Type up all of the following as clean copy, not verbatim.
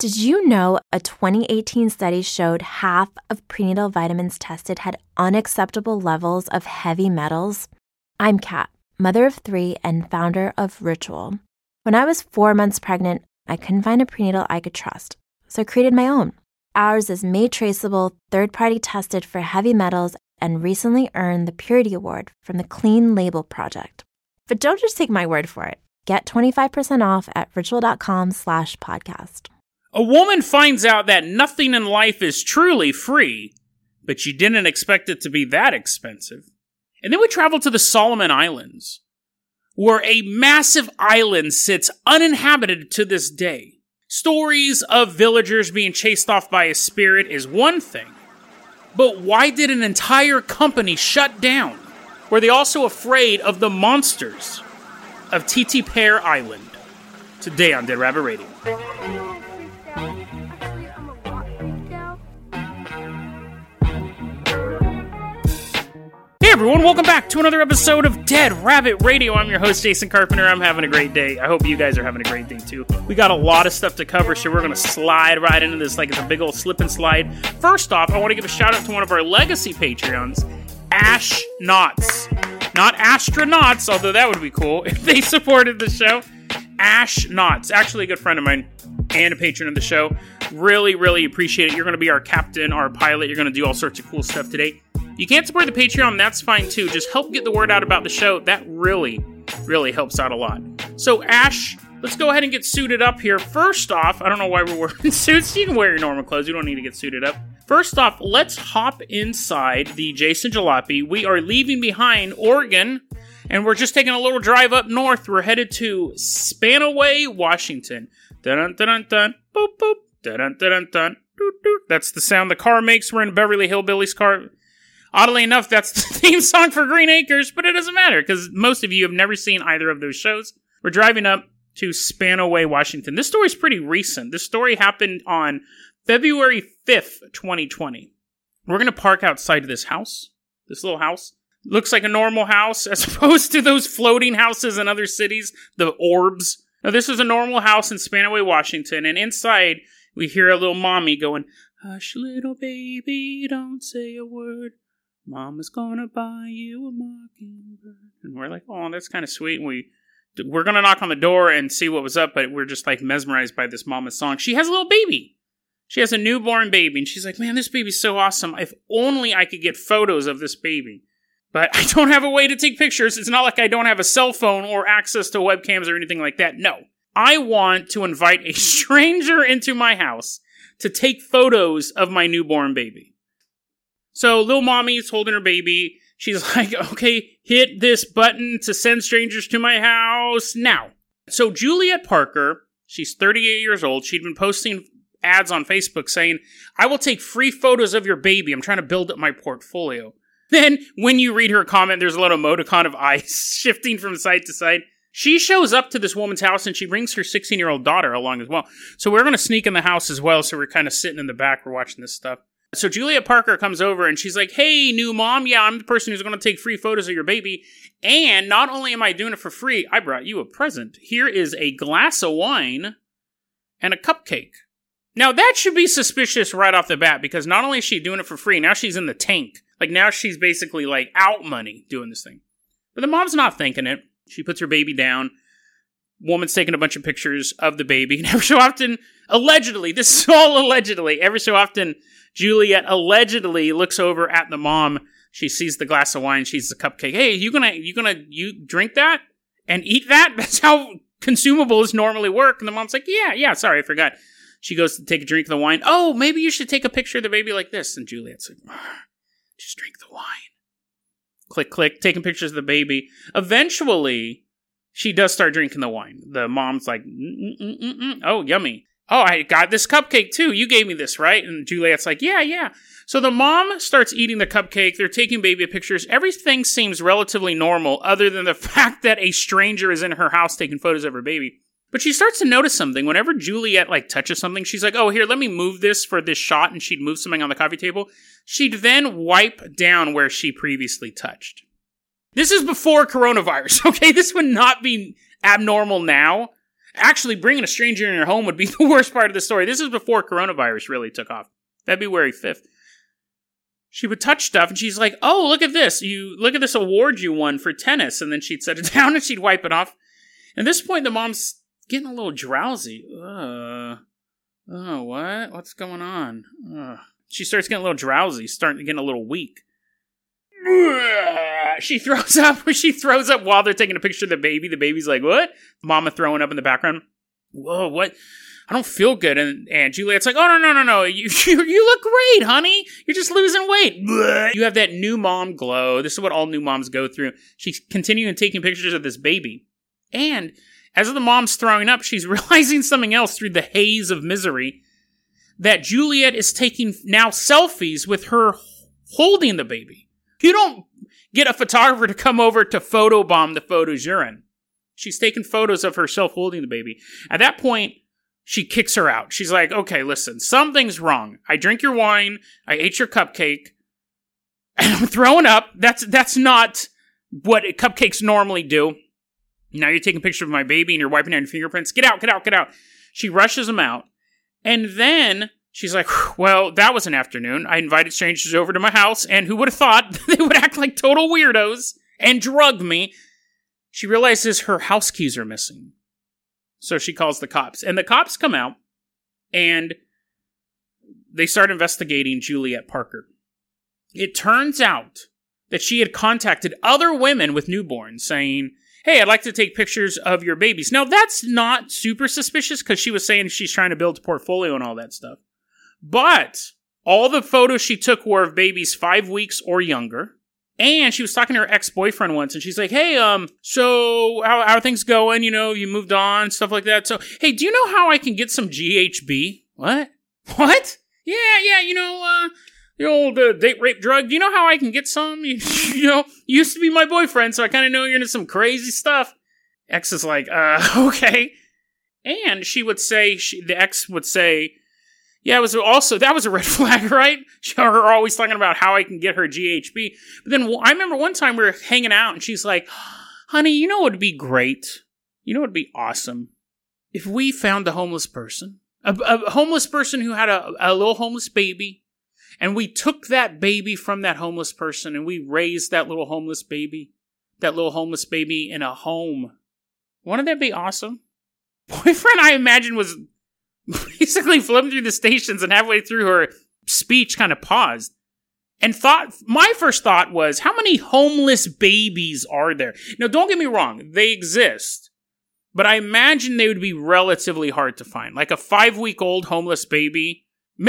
Did you know a 2018 study showed half of prenatal vitamins tested had unacceptable levels of heavy metals? I'm Kat, mother of 3 and founder of Ritual. When I was 4 months pregnant, I couldn't find a prenatal I could trust, so I created my own. Ours is made traceable, third-party tested for heavy metals, and recently earned the Purity Award from the Clean Label Project. But don't just take my word for it. Get 25% off at ritual.com/podcast. A woman finds out that nothing in life is truly free, but she didn't expect it to be that expensive. And then we travel to the Solomon Islands, where a massive island sits uninhabited to this day. Stories of villagers being chased off by a spirit is one thing, but why did an entire company shut down? Were they also afraid of the monsters of Titi Pear Island? Today on Dead Rabbit Radio. Hey everyone, welcome back to another episode of Dead Rabbit Radio. I'm your host, Jason Carpenter. I'm having a great day. I hope you guys are having a great day too. We got a lot of stuff to cover, so we're going to slide right into this like it's a big old slip and slide. First off, I want to give a shout out to one of our legacy Patreons, Ash Knots. Not astronauts, although that would be cool if they supported the show. Ash Knots, actually a good friend of mine and a patron of the show. Really, really appreciate it. You're going to be our captain, our pilot. You're going to do all sorts of cool stuff today. You can't support the Patreon, that's fine too. Just help get the word out about the show. That really, really helps out a lot. So Ash, let's go ahead and get suited up here. First off, I don't know why we're wearing suits. You can wear your normal clothes. You don't need to get suited up. First off, let's hop inside the Jason Jalopy. We are leaving behind Oregon, and we're just taking a little drive up north. We're headed to Spanaway, Washington. Dun-dun-dun-dun, boop, boop. Dun-dun-dun-dun, doot-doot. That's the sound the car makes. We're in Beverly Hillbillies' car. Oddly enough, that's the theme song for Green Acres, but it doesn't matter, because most of you have never seen either of those shows. We're driving up to Spanaway, Washington. This story's pretty recent. This story happened on February 5th, 2020. We're going to park outside of this house. This little house. Looks like a normal house, as opposed to those floating houses in other cities, the orbs. Now, this is a normal house in Spanaway, Washington, and inside, we hear a little mommy going, "Hush, little baby, don't say a word. Mama's gonna buy you a mockingbird." And we're like, oh, that's kind of sweet. And we're gonna knock on the door and see what was up, but we're just like mesmerized by this mama's song. She has a little baby. She has a newborn baby, and she's like, man, this baby's so awesome. If only I could get photos of this baby. But I don't have a way to take pictures. It's not like I don't have a cell phone or access to webcams or anything like that. No. I want to invite a stranger into my house to take photos of my newborn baby. So little mommy's holding her baby. She's like, okay, hit this button to send strangers to my house now. So Juliet Parker, she's 38 years old. She'd been posting ads on Facebook saying, I will take free photos of your baby. I'm trying to build up my portfolio. Then when you read her comment, there's a little emoticon of eyes shifting from side to side. She shows up to this woman's house and she brings her 16-year-old daughter along as well. So we're going to sneak in the house as well. So we're kind of sitting in the back. We're watching this stuff. So Juliet Parker comes over and she's like, hey, new mom. Yeah, I'm the person who's going to take free photos of your baby. And not only am I doing it for free, I brought you a present. Here is a glass of wine and a cupcake. Now that should be suspicious right off the bat because not only is she doing it for free, now she's in the tank. Like now she's basically like out money doing this thing. But the mom's not thinking it. She puts her baby down. Woman's taking a bunch of pictures of the baby. And every so often, allegedly, this is all allegedly, every so often, Juliet allegedly looks over at the mom. She sees the glass of wine. She sees the cupcake. Hey, you drink that and eat that? That's how consumables normally work. And the mom's like, yeah, sorry, I forgot. She goes to take a drink of the wine. Oh, maybe you should take a picture of the baby like this. And Juliet's like, just drink the wine. Click, click, taking pictures of the baby. Eventually, she does start drinking the wine. The mom's like, oh, yummy. Oh, I got this cupcake too. You gave me this, right? And Juliet's like, yeah. So the mom starts eating the cupcake. They're taking baby pictures. Everything seems relatively normal other than the fact that a stranger is in her house taking photos of her baby. But she starts to notice something. Whenever Juliet touches something, she's like, oh, here, let me move this for this shot. And she'd move something on the coffee table. She'd then wipe down where she previously touched. This is before coronavirus, okay? This would not be abnormal now. Actually, bringing a stranger in your home would be the worst part of the story. This is before coronavirus really took off. February 5th. She would touch stuff, and she's like, oh, look at this. Look at this award you won for tennis. And then she'd set it down, and she'd wipe it off. At this point, the mom's getting a little drowsy. Oh, what? What's going on? She starts getting a little drowsy, starting getting a little weak. She throws up while they're taking a picture of the baby. The baby's like, what? Mama throwing up in the background. Whoa, what? I don't feel good. And Juliet's like, oh, no. You look great, honey. You're just losing weight. You have that new mom glow. This is what all new moms go through. She's continuing taking pictures of this baby. And as the mom's throwing up, she's realizing something else through the haze of misery. That Juliet is taking now selfies with her holding the baby. You don't get a photographer to come over to photobomb the photos you're in. She's taking photos of herself holding the baby. At that point, she kicks her out. She's like, okay, listen, something's wrong. I drink your wine. I ate your cupcake. And I'm throwing up. That's not what cupcakes normally do. Now you're taking a picture of my baby and you're wiping out your fingerprints. Get out. She rushes him out. And then she's like, well, that was an afternoon. I invited strangers over to my house, and who would have thought they would act like total weirdos and drug me? She realizes her house keys are missing. So she calls the cops. And the cops come out, and they start investigating Juliet Parker. It turns out that she had contacted other women with newborns saying, hey, I'd like to take pictures of your babies. Now, that's not super suspicious because she was saying she's trying to build a portfolio and all that stuff. But all the photos she took were of babies 5 weeks or younger. And she was talking to her ex-boyfriend once, and she's like, hey, so how are things going? You know, you moved on, stuff like that. So, hey, do you know how I can get some GHB? What? Yeah, you know, the old date rape drug. Do you know how I can get some? You know, you used to be my boyfriend, so I kind of know you're into some crazy stuff. Ex is like, okay. And she would say, the ex would say, yeah, that was a red flag, right? Her always talking about how I can get her GHB. But then I remember one time we were hanging out, and she's like, honey, you know what would be great? You know what would be awesome? If we found a homeless person. A homeless person who had a little homeless baby. And we took that baby from that homeless person, and we raised that little homeless baby in a home. Wouldn't that be awesome? Boyfriend, I imagine, was basically flipping through the stations, and halfway through her speech kind of paused. And my first thought was, how many homeless babies are there? Now, don't get me wrong, they exist. But I imagine they would be relatively hard to find. Like a 5-week-old homeless baby.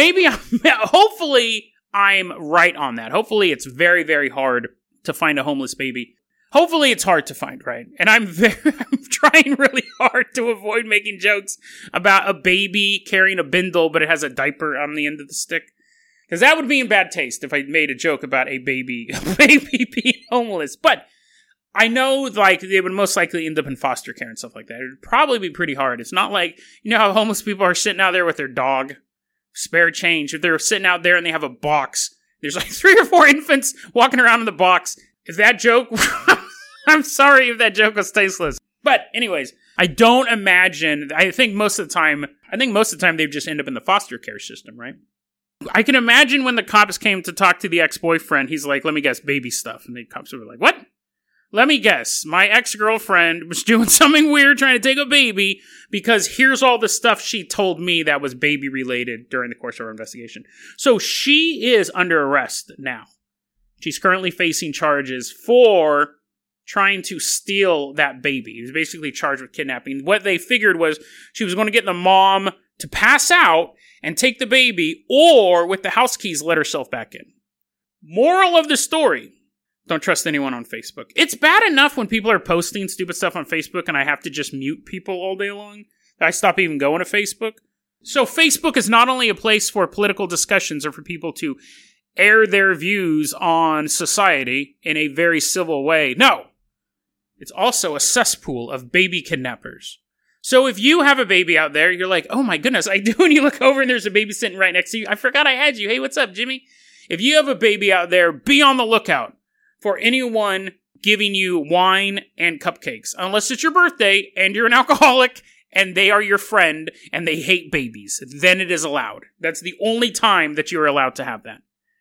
Hopefully, I'm right on that. Hopefully, it's very, very hard to find a homeless baby. Hopefully, it's hard to find, right? And I'm trying really hard to avoid making jokes about a baby carrying a bindle, but it has a diaper on the end of the stick. Because that would be in bad taste if I made a joke about a baby being homeless. But I know, like, they would most likely end up in foster care and stuff like that. It would probably be pretty hard. It's not like, you know how homeless people are sitting out there with their dog? Spare change. If they're sitting out there and they have a box, there's like 3 or 4 infants walking around in the box. If that joke, I'm sorry if that joke was tasteless. But anyways, I don't imagine, I think most of the time they'd just end up in the foster care system, right? I can imagine when the cops came to talk to the ex-boyfriend, he's like, let me guess, baby stuff. And the cops were like, what? Let me guess, my ex-girlfriend was doing something weird trying to take a baby because here's all the stuff she told me that was baby-related during the course of our investigation. So she is under arrest now. She's currently facing charges for trying to steal that baby. He was basically charged with kidnapping. What they figured was she was going to get the mom to pass out and take the baby, or with the house keys, let herself back in. Moral of the story. Don't trust anyone on Facebook. It's bad enough when people are posting stupid stuff on Facebook and I have to just mute people all day long. I stop even going to Facebook. So Facebook is not only a place for political discussions or for people to air their views on society in a very civil way. No. It's also a cesspool of baby kidnappers. So if you have a baby out there, you're like, oh my goodness, I do, and you look over and there's a baby sitting right next to you. I forgot I had you. Hey, what's up, Jimmy? If you have a baby out there, be on the lookout for anyone giving you wine and cupcakes. Unless it's your birthday and you're an alcoholic and they are your friend, and they hate babies, then it is allowed. That's the only time that you're allowed to have that.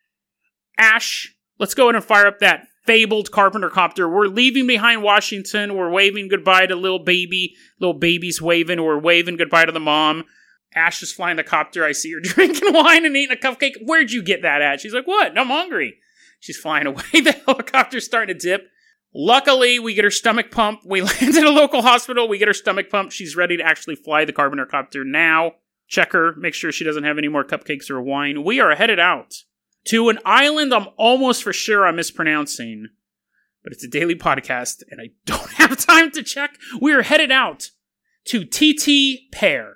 Ash, let's go ahead and fire up that fabled Carpenter copter. We're leaving behind Washington. We're waving goodbye to little baby. Little baby's waving. We're waving goodbye to the mom. Ash is flying the copter. I see her drinking wine and eating a cupcake. Where'd you get that at? She's like, what? I'm hungry. She's flying away. The helicopter's starting to dip. Luckily, we get her stomach pumped. We land at a local hospital. We get her stomach pumped. She's ready to actually fly the Carpenter copter now. Check her. Make sure she doesn't have any more cupcakes or wine. We are headed out to an island I'm almost for sure I'm mispronouncing. But it's a daily podcast, and I don't have time to check. We are headed out to TT Pear.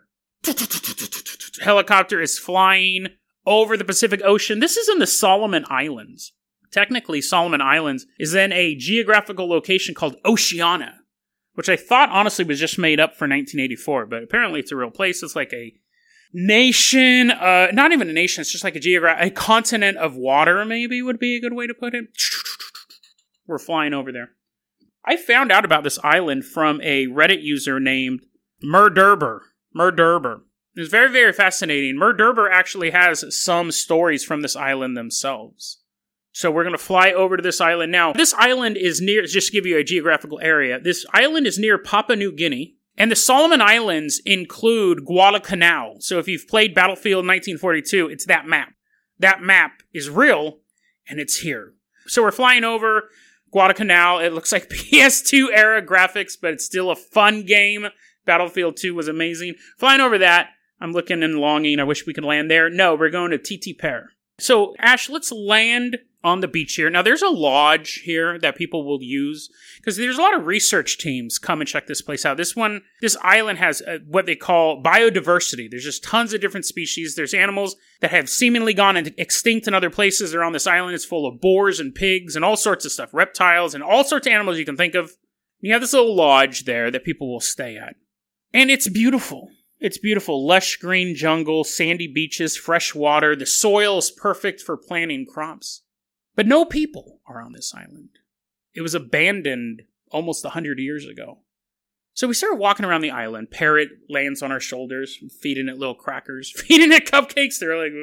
Helicopter is flying over the Pacific Ocean. This is in the Solomon Islands. Technically, Solomon Islands is in a geographical location called Oceania, which I thought honestly was just made up for 1984, but apparently it's a real place. It's like a nation, not even a nation, it's just like a continent of water, maybe would be a good way to put it. We're flying over there. I found out about this island from a Reddit user named Murderber. It's very, very fascinating. Murderber actually has some stories from this island themselves. So we're going to fly over to this island now. This island is near, just to give you a geographical area, this island is near Papua New Guinea, and the Solomon Islands include Guadalcanal. So if you've played Battlefield 1942, it's that map. That map is real, and it's here. So we're flying over Guadalcanal. It looks like PS2 era graphics, but it's still a fun game. Battlefield 2 was amazing. Flying over that, I'm looking and longing. I wish we could land there. No, we're going to TT Pear. So, Ash, let's land on the beach here. Now, there's a lodge here that people will use because there's a lot of research teams come and check this place out. This island has what they call biodiversity. There's just tons of different species. There's animals that have seemingly gone extinct in other places. They're on this island. It's full of boars and pigs and all sorts of stuff, reptiles and all sorts of animals you can think of. You have this little lodge there that people will stay at. And it's beautiful. It's beautiful. Lush green jungle, sandy beaches, fresh water. The soil is perfect for planting crops. But no people are on this island. It was abandoned almost 100 years ago. So we started walking around the island. Parrot lands on our shoulders, feeding it little crackers, feeding it cupcakes. They're like,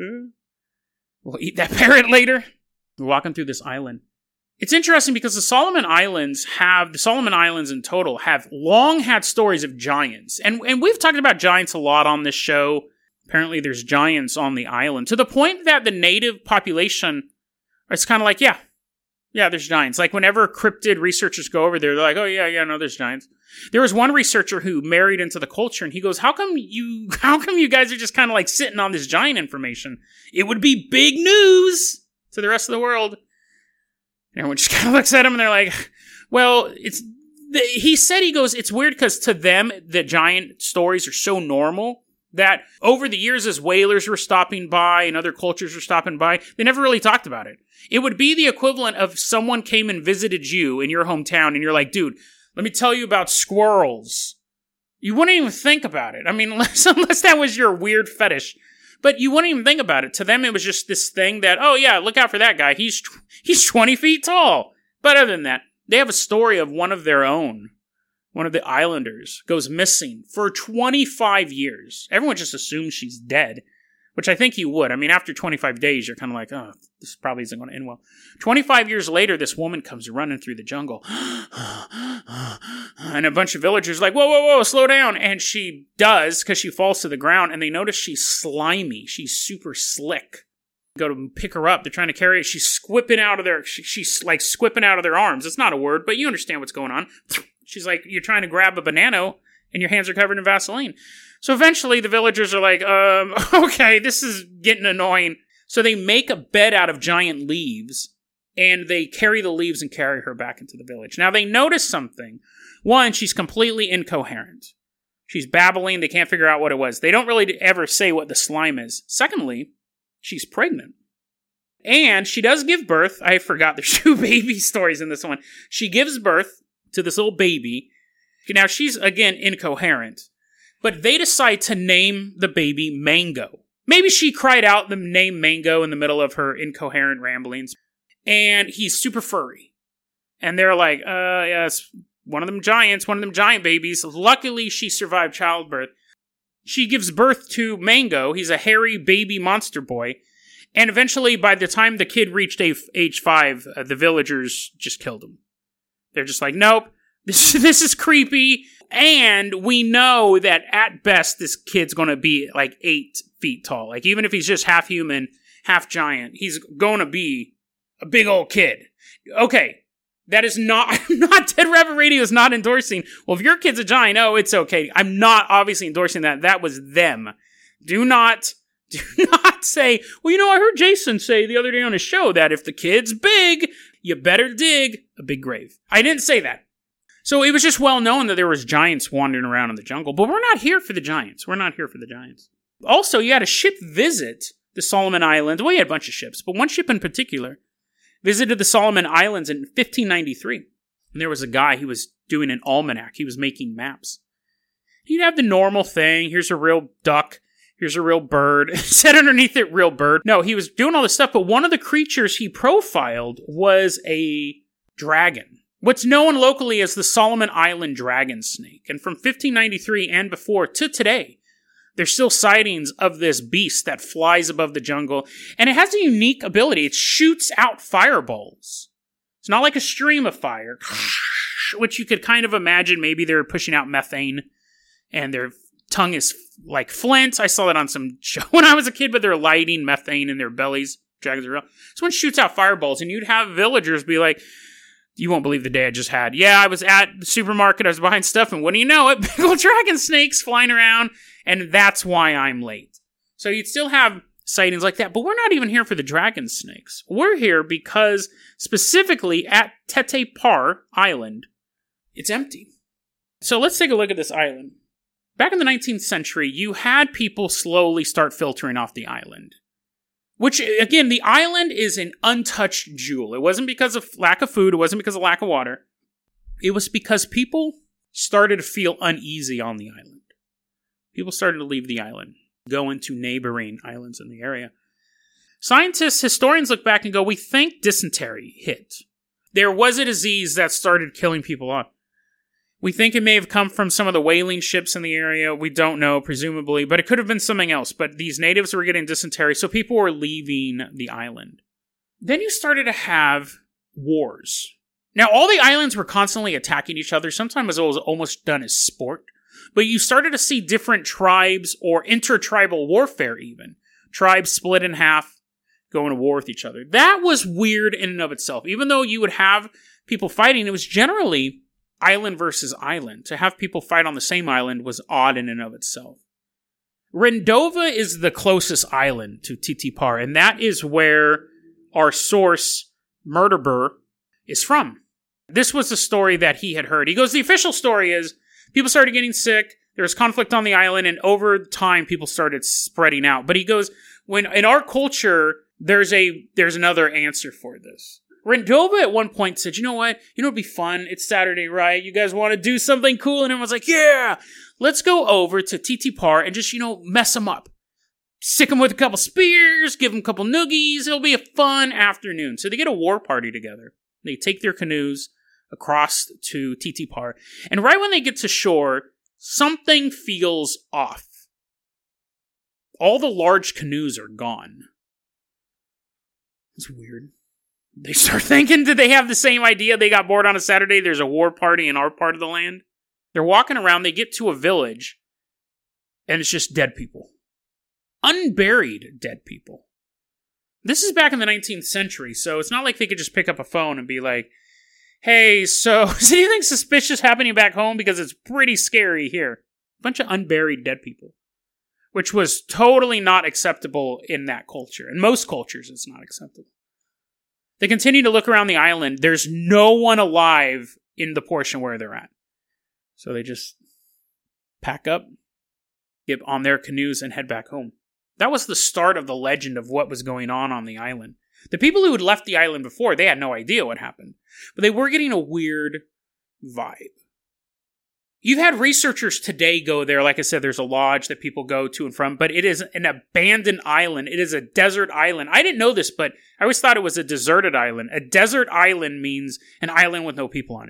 we'll eat that parrot later. We're walking through this island. It's interesting because the Solomon Islands in total have long had stories of giants. And we've talked about giants a lot on this show. Apparently there's giants on the island to the point that the native population is kind of like, yeah, there's giants. Like whenever cryptid researchers go over there, they're like, oh yeah, no, there's giants. There was one researcher who married into the culture and he goes, how come you guys are just kind of like sitting on this giant information? It would be big news to the rest of the world. Everyone just kind of looks at him and they're like, well, he goes, it's weird because to them, the giant stories are so normal that over the years as whalers were stopping by and other cultures were stopping by, they never really talked about it. It would be the equivalent of someone came and visited you in your hometown and you're like, dude, let me tell you about squirrels. You wouldn't even think about it. I mean, unless that was your weird fetish. But you wouldn't even think about it. To them, it was just this thing that, oh yeah, look out for that guy. He's 20 feet tall. But other than that, they have a story of one of their own. One of the islanders goes missing for 25 years. Everyone just assumes she's dead, which I think you would. I mean, after 25 days, you're kind of like, oh, this probably isn't going to end well. 25 years later, this woman comes running through the jungle. And a bunch of villagers are like, whoa, slow down. And she does, because she falls to the ground, and they notice she's slimy. She's super slick. Go to pick her up. They're trying to carry her. She's squipping out of their, she's like squipping out of their arms. It's not a word, but you understand what's going on. She's like, you're trying to grab a banana, and your hands are covered in Vaseline. So eventually, the villagers are like, okay, this is getting annoying. So they make a bed out of giant leaves, and they carry the leaves and carry her back into the village. Now, they notice something. One, she's completely incoherent. She's babbling. They can't figure out what it was. They don't really ever say what the slime is. Secondly, she's pregnant. And she does give birth. I forgot there's 2 baby stories in this one. She gives birth to this little baby. Now, she's, again, incoherent. But they decide to name the baby Mango. Maybe she cried out the name Mango in the middle of her incoherent ramblings. And he's super furry. And they're like, yeah, it's one of them giants, one of them giant babies. Luckily, she survived childbirth. She gives birth to Mango. He's a hairy baby monster boy. And eventually, by the time the kid reached age 5, the villagers just killed him. They're just like, nope, this is creepy. And we know that at best, this kid's going to be like 8 feet tall. Like, even if he's just half human, half giant, he's going to be a big old kid. Okay, that is not Dead Rabbit Radio is not endorsing, well, if your kid's a giant, oh, it's okay. I'm not obviously endorsing that. That was them. Do not say, well, I heard Jason say the other day on his show that if the kid's big, you better dig a big grave. I didn't say that. So it was just well known that there was giants wandering around in the jungle, but we're not here for the giants. Also, you had a ship visit the Solomon Islands. Well, you had a bunch of ships, but one ship in particular visited the Solomon Islands in 1593. And there was a guy, he was doing an almanac. He was making maps. You'd have the normal thing. Here's a real duck. Here's a real bird. It said underneath it, real bird. No, he was doing all this stuff, but one of the creatures he profiled was a dragon. What's known locally as the Solomon Island dragon snake. And from 1593 and before to today, there's still sightings of this beast that flies above the jungle. And it has a unique ability. It shoots out fireballs. It's not like a stream of fire, which you could kind of imagine maybe they're pushing out methane and their tongue is like flint. I saw that on some show when I was a kid, but they're lighting methane in their bellies. Dragons are real. This one shoots out fireballs, and you'd have villagers be like, you won't believe the day I just had. Yeah, I was at the supermarket, I was buying stuff, and what do you know it? Big old dragon snakes flying around, and that's why I'm late. So you'd still have sightings like that, but we're not even here for the dragon snakes. We're here because, specifically at Tete Par Island, it's empty. So let's take a look at this island. Back in the 19th century, you had people slowly start filtering off the island. Which, again, the island is an untouched jewel. It wasn't because of lack of food. It wasn't because of lack of water. It was because people started to feel uneasy on the island. People started to leave the island, go into neighboring islands in the area. Scientists, historians look back and go, we think dysentery hit. There was a disease that started killing people off. We think it may have come from some of the whaling ships in the area. We don't know, presumably, but it could have been something else. But these natives were getting dysentery, so people were leaving the island. Then you started to have wars. Now, all the islands were constantly attacking each other. Sometimes it was almost done as sport. But you started to see different tribes or intertribal warfare even. Tribes split in half, going to war with each other. That was weird in and of itself. Even though you would have people fighting, it was generally island versus island. To have people fight on the same island was odd in and of itself. Rendova is the closest island to Tete Par, and that is where our source, Murderbur, is from. This was the story that he had heard. He goes, the official story is, people started getting sick, there was conflict on the island, and over time, people started spreading out. But he goes, when in our culture, there's another answer for this. Rendova at one point said, you know what? It'd be fun. It's Saturday, right? You guys want to do something cool? And everyone's like, yeah, let's go over to Tete Par and just, mess them up. Sick them with a couple spears, give them a couple noogies. It'll be a fun afternoon. So they get a war party together. They take their canoes across to Tete Par. And right when they get to shore, something feels off. All the large canoes are gone. It's weird. They start thinking, did they have the same idea? They got bored on a Saturday. There's a war party in our part of the land. They're walking around. They get to a village. And it's just dead people. Unburied dead people. This is back in the 19th century. So it's not like they could just pick up a phone and be like, hey, so is anything suspicious happening back home? Because it's pretty scary here. A bunch of unburied dead people. Which was totally not acceptable in that culture. In most cultures, it's not acceptable. They continue to look around the island. There's no one alive in the portion where they're at. So they just pack up, get on their canoes, and head back home. That was the start of the legend of what was going on the island. The people who had left the island before, they had no idea what happened. But they were getting a weird vibe. You've had researchers today go there. Like I said, there's a lodge that people go to and from, but it is an abandoned island. It is a desert island. I didn't know this, but I always thought it was a deserted island. A desert island means an island with no people on it.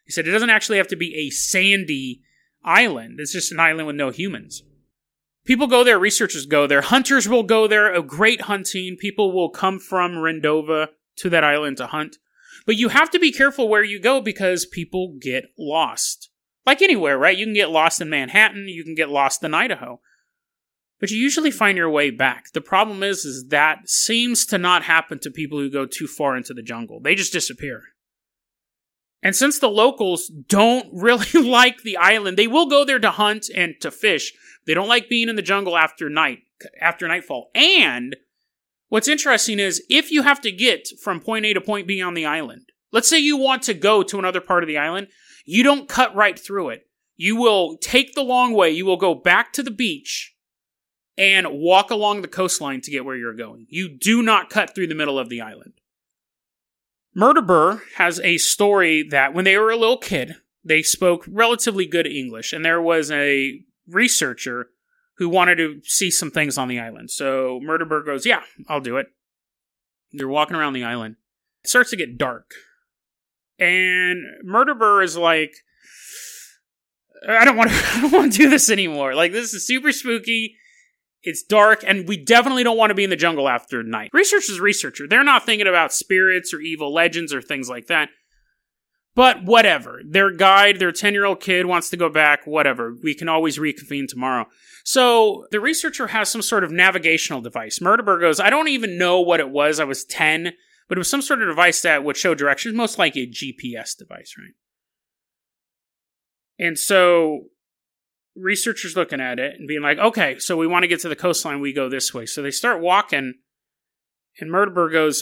He said it doesn't actually have to be a sandy island. It's just an island with no humans. People go there, researchers go there, hunters will go there, a great hunting. People will come from Rendova to that island to hunt. But you have to be careful where you go because people get lost. Like anywhere, right? You can get lost in Manhattan, you can get lost in Idaho. But you usually find your way back. The problem is that seems to not happen to people who go too far into the jungle. They just disappear. And since the locals don't really like the island, they will go there to hunt and to fish. They don't like being in the jungle after nightfall. And what's interesting is if you have to get from point A to point B on the island, let's say you want to go to another part of the island, you don't cut right through it. You will take the long way. You will go back to the beach and walk along the coastline to get where you're going. You do not cut through the middle of the island. Murderbur has a story that when they were a little kid, they spoke relatively good English, and there was a researcher who wanted to see some things on the island. So Murderbur goes, yeah, I'll do it. They're walking around the island. It starts to get dark. And Murderbur is like, I don't want to do this anymore. Like, this is super spooky. It's dark, and we definitely don't want to be in the jungle after night. Researcher's a researcher. They're not thinking about spirits or evil legends or things like that. But whatever. Their guide, their 10-year-old kid wants to go back, whatever. We can always reconvene tomorrow. So the researcher has some sort of navigational device. Murderbur goes, I don't even know what it was. I was 10, but it was some sort of device that would show directions, most likely a GPS device, right? And so researchers looking at it and being like, okay, so we want to get to the coastline, we go this way. So they start walking, and Murderbur goes,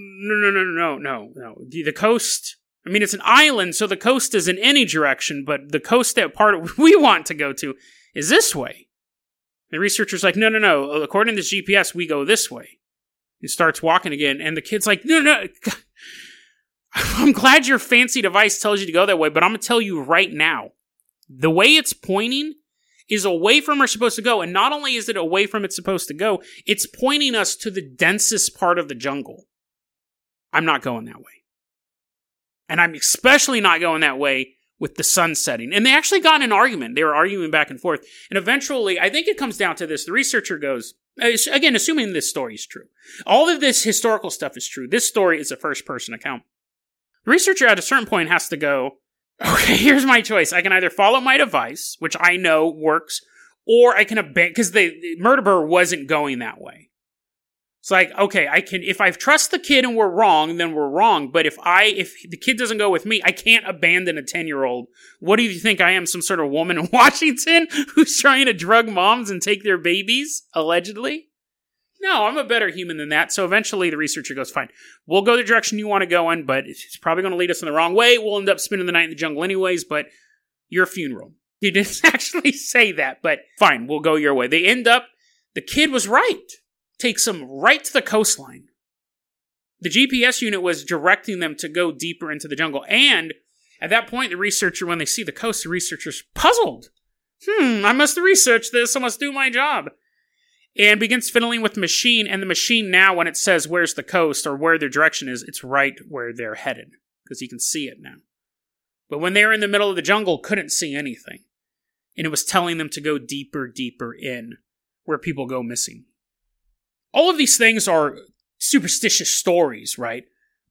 no. The coast, I mean, it's an island, so the coast is in any direction, but the coast that part we want to go to is this way. The researcher's like, no. According to this GPS, we go this way. He starts walking again, and the kid's like, no. I'm glad your fancy device tells you to go that way, but I'm going to tell you right now, the way it's pointing is away from where it's supposed to go. And not only is it away from it's supposed to go, it's pointing us to the densest part of the jungle. I'm not going that way. And I'm especially not going that way with the sun setting. And they actually got in an argument. They were arguing back and forth. And eventually, I think it comes down to this. The researcher goes, again, assuming this story is true. All of this historical stuff is true. This story is a first-person account. The researcher at a certain point has to go, okay, here's my choice. I can either follow my device, which I know works, or I can abandon, because Murderbur wasn't going that way. It's like, okay, I can, if I trust the kid and we're wrong, then we're wrong. But if the kid doesn't go with me, I can't abandon a 10-year-old. What do you think I am, some sort of woman in Washington who's trying to drug moms and take their babies, allegedly? No, I'm a better human than that. So eventually the researcher goes, fine, we'll go the direction you want to go in, but it's probably going to lead us in the wrong way. We'll end up spending the night in the jungle anyways, but your funeral. He didn't actually say that, but fine, we'll go your way. They end up, the kid was right. Takes them right to the coastline. The GPS unit was directing them to go deeper into the jungle. And at that point, the researcher, when they see the coast, the researcher's puzzled. I must research this. I must do my job. And begins fiddling with the machine. And the machine now, when it says where's the coast or where their direction is, it's right where they're headed. Because he can see it now. But when they were in the middle of the jungle, couldn't see anything. And it was telling them to go deeper, deeper in, where people go missing. All of these things are superstitious stories, right?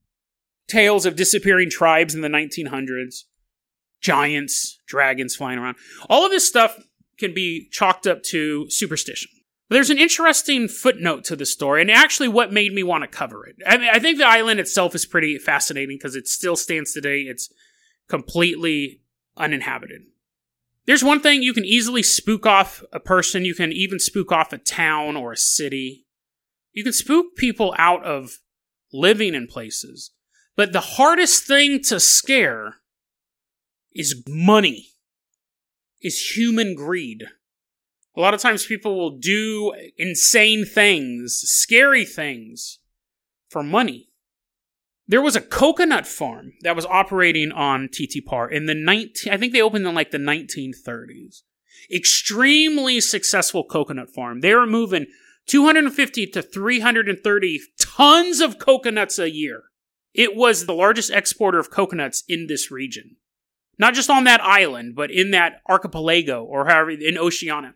Tales of disappearing tribes in the 1900s. Giants, dragons flying around. All of this stuff can be chalked up to superstition. But there's an interesting footnote to the story, and actually what made me want to cover it. I think the island itself is pretty fascinating because it still stands today. It's completely uninhabited. There's one thing, you can easily spook off a person. You can even spook off a town or a city. You can spook people out of living in places. But the hardest thing to scare is money, is human greed. A lot of times people will do insane things, scary things, for money. There was a coconut farm that was operating on Titicaca in I think they opened in like the 1930s. Extremely successful coconut farm. They were moving 250 to 330 tons of coconuts a year. It was the largest exporter of coconuts in this region. Not just on that island, but in that archipelago, or however, in Oceania.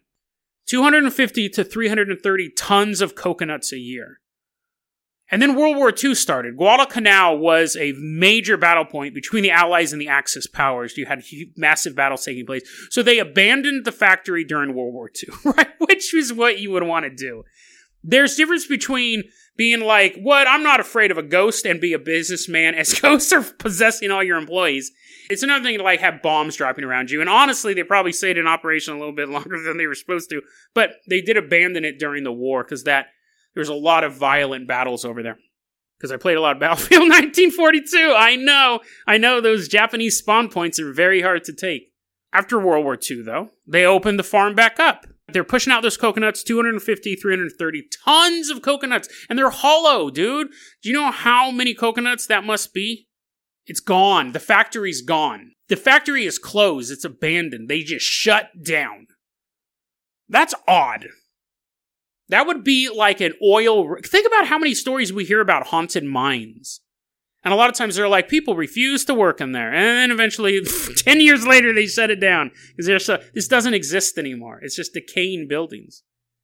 250 to 330 tons of coconuts a year. And then World War II started. Guadalcanal was a major battle point between the Allies and the Axis powers. You had massive battles taking place. So they abandoned the factory during World War II, right? Which is what you would want to do. There's difference between being like, what, I'm not afraid of a ghost, and be a businessman as ghosts are possessing all your employees. It's another thing to like have bombs dropping around you. And honestly, they probably stayed in operation a little bit longer than they were supposed to. But they did abandon it during the war because there's a lot of violent battles over there. Because I played a lot of Battlefield 1942. I know those Japanese spawn points are very hard to take. After World War II, though, they opened the farm back up. They're pushing out those coconuts, 250, 330 tons of coconuts. And they're hollow, dude. Do you know how many coconuts that must be? It's gone. The factory's gone. The factory is closed. It's abandoned. They just shut down. That's odd. That would be like an oil... Think about how many stories we hear about haunted mines. And a lot of times they're like, people refuse to work in there. And then eventually, 10 years later, they shut it down. Because this doesn't exist anymore. It's just decaying buildings.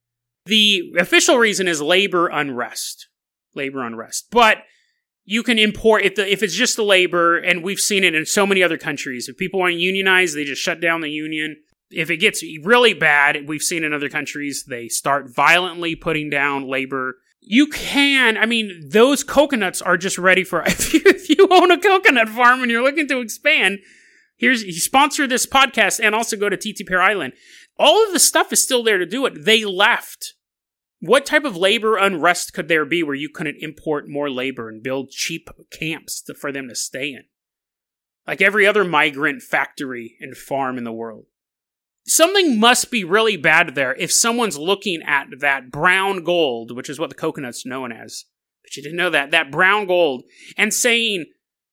The official reason is labor unrest. Labor unrest. But you can import... If it's just the labor, and we've seen it in so many other countries. If people want to unionize, they just shut down the union. If it gets really bad, we've seen in other countries, they start violently putting down labor. You can, those coconuts are just ready for, if you own a coconut farm and you're looking to expand, you sponsor this podcast and also go to TT Pear Island. All of the stuff is still there to do it. They left. What type of labor unrest could there be where you couldn't import more labor and build cheap camps for them to stay in? Like every other migrant factory and farm in the world. Something must be really bad there if someone's looking at that brown gold, which is what the coconut's known as. But you didn't know that brown gold, and saying,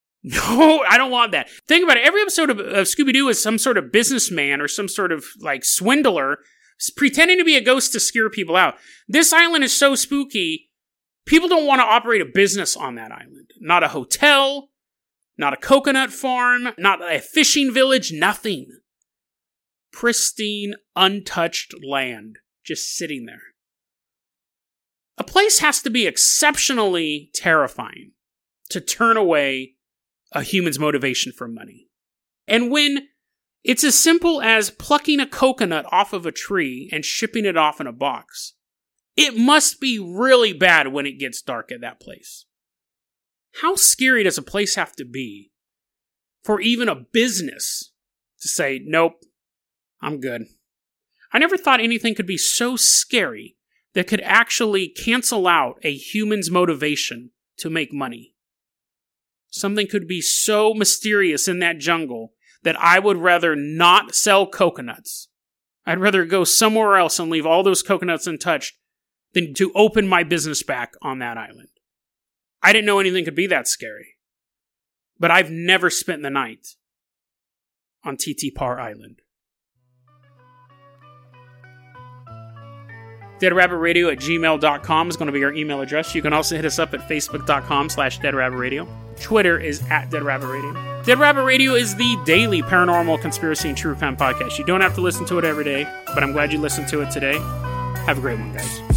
no, I don't want that. Think about it. Every episode of Scooby-Doo is some sort of businessman or some sort of like swindler pretending to be a ghost to scare people out. This island is so spooky, people don't want to operate a business on that island. Not a hotel, not a coconut farm, not a fishing village, nothing. Pristine, untouched land just sitting there. A place has to be exceptionally terrifying to turn away a human's motivation for money. And when it's as simple as plucking a coconut off of a tree and shipping it off in a box, it must be really bad when it gets dark at that place. How scary does a place have to be for even a business to say, nope, I'm good. I never thought anything could be so scary that could actually cancel out a human's motivation to make money. Something could be so mysterious in that jungle that I would rather not sell coconuts. I'd rather go somewhere else and leave all those coconuts untouched than to open my business back on that island. I didn't know anything could be that scary. But I've never spent the night on TT Pear Island. DeadRabbitRadio@gmail.com is going to be our email address. You can also hit us up at Facebook.com/DeadRabbitRadio. Twitter is @DeadRabbitRadio. Dead Rabbit Radio is the daily paranormal, conspiracy, and true crime podcast. You don't have to listen to it every day, but I'm glad you listened to it today. Have a great one, guys.